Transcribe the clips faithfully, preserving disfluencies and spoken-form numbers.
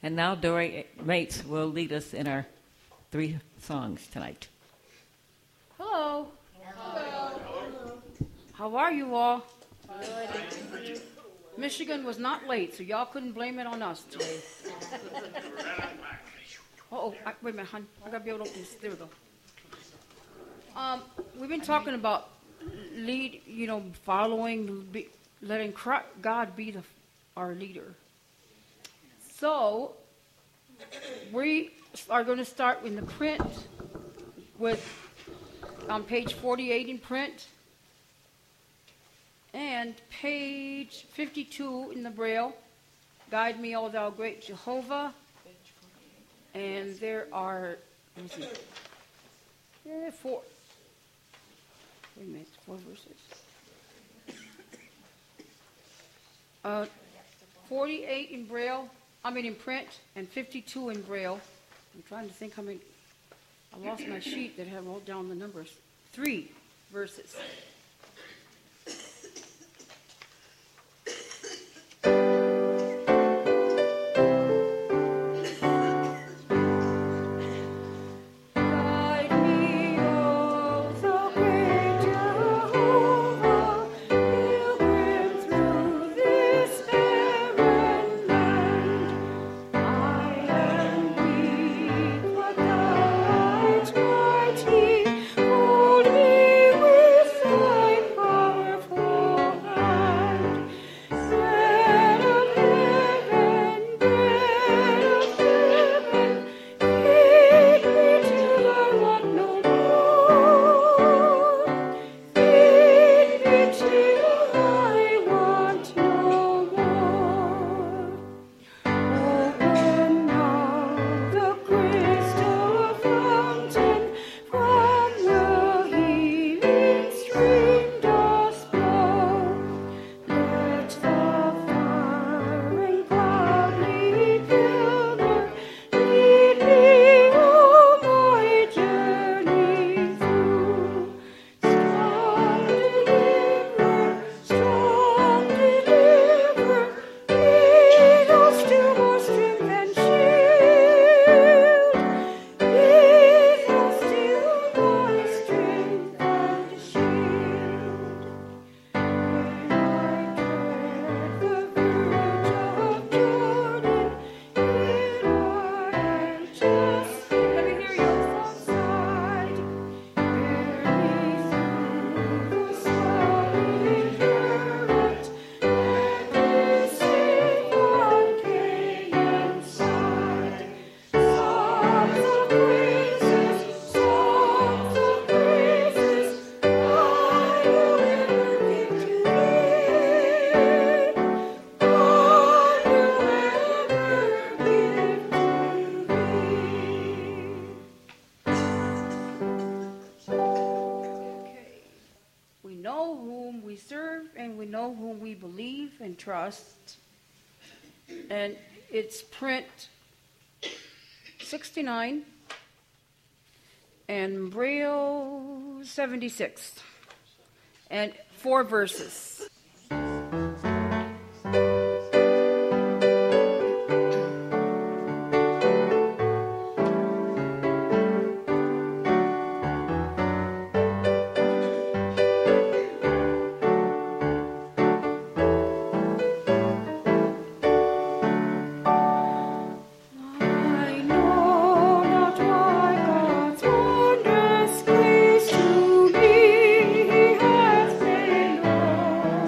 And now Dory Mates will lead us in our three songs tonight. Hello. Hello. How are you all? Good. Michigan was not late, so y'all couldn't blame it on us today. Uh-oh, I, wait a minute, hon. I gotta be able to open this. There we go. Um, we've been talking about lead, you know, following, be, letting God be the, our leader. So, we are going to start in the print with, on page forty-eight in print, and page fifty-two in the Braille, Guide Me, O Thou Great Jehovah. And there are, let me see, yeah, four, wait a minute, four verses. Uh, forty-eight in Braille, I mean in print, and fifty-two in Braille. I'm trying to think how many, I lost my sheet that had wrote down the numbers. Three verses. Trust, and it's print sixty-nine and Braille seventy-six, and four verses. Wondrous grace to me he has made known.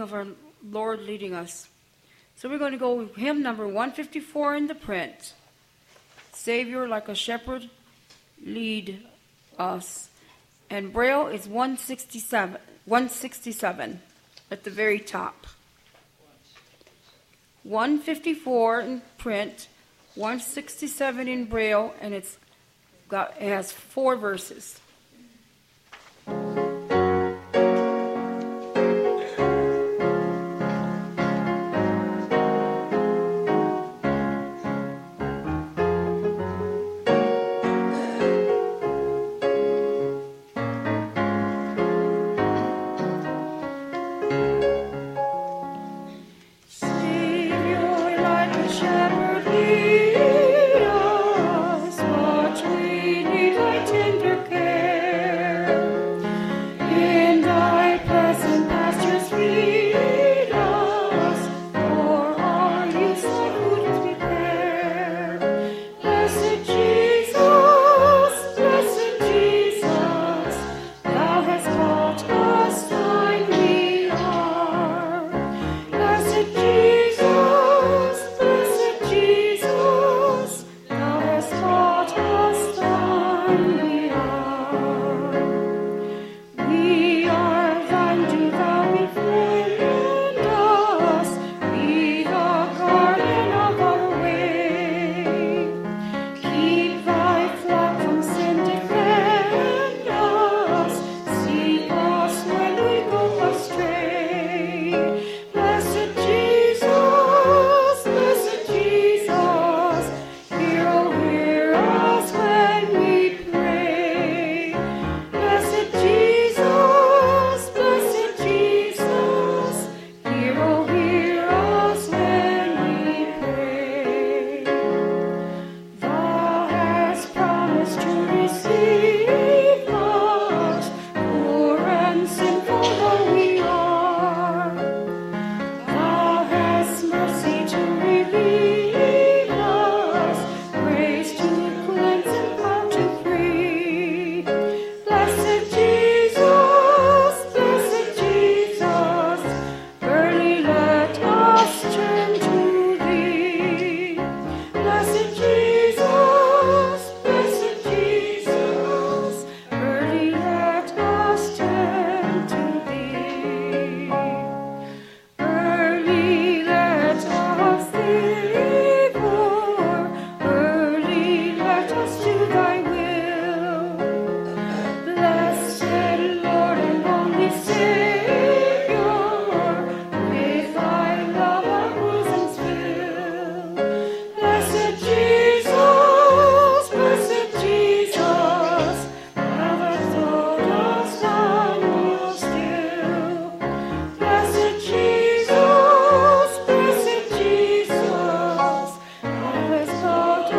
of our Lord leading us. So we're going to go with hymn number one fifty-four in the print. Savior, like a shepherd, lead us. And Braille is one sixty-seven, one sixty-seven at the very top. one fifty-four in print, one sixty-seven in Braille, and it's got it has four verses.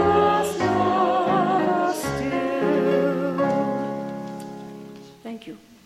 Thank you.